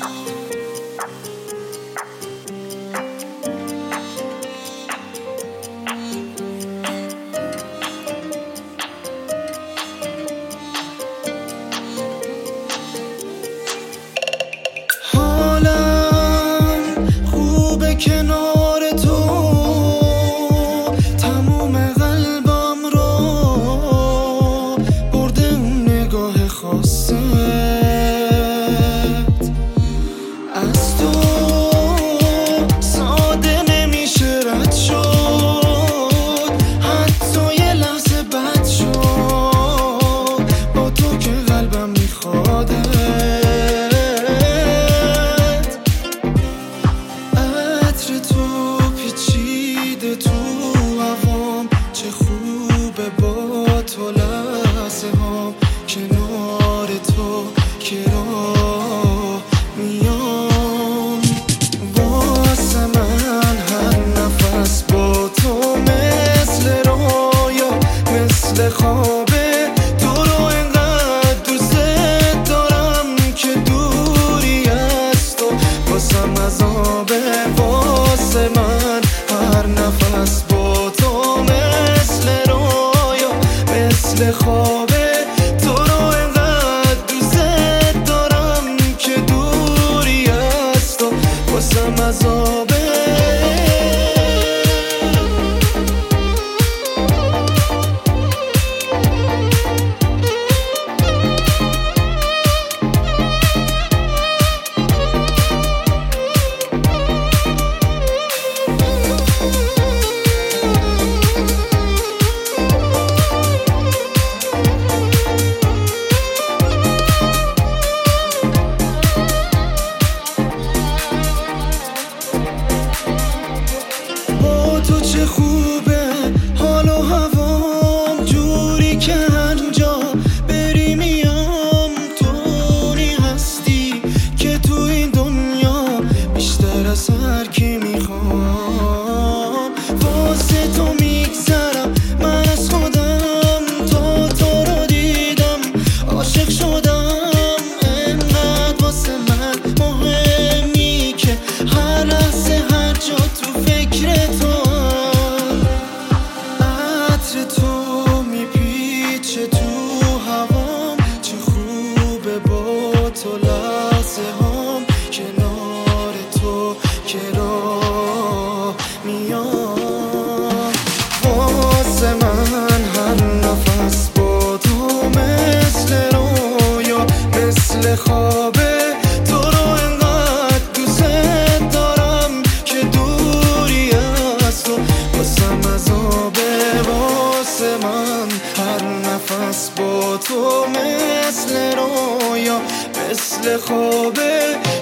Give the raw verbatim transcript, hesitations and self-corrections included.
کنار تو تموم قلبم رو برده اون نگاه خاصت از تو ساده نمیشه رد شد حتی یه لحظه بد شد با تو که قلبم میخواده تو پیچیده تو هوام چه خوبه با تو لحظه هام کنار تو که راه میام واسه من هر نفس با تو مثل رویا مثل خوابه تو رو انقدر دوست دارم که دوری از تو واسم عذابه واسه من هر نفس با تو مثل رویا مثل خوابه تو رو انقدر دوست دارم که دوری از تو واسم عذابه چه خوبه حال و هوام جوری که هر جا بری میام تونی هستی که تو این دنیا بیشتر از هر کی میخوام واسه تو میگذرم من از خودم تا تو رو دیدم عاشق شدم انقدر واسه من مهمی که هر لحظه هر جا تو فکر تو تو میپیچه تو هوام چه خوبه با تو لحظه هام کنار تو که راه میام واسه من هر نفس با تو مثل رویا مثل خوابه تو رو انقدر دوست دارم که دوری از تو واسم عذابه واسه من هر نفس با تو مثل رویا مثل خوابه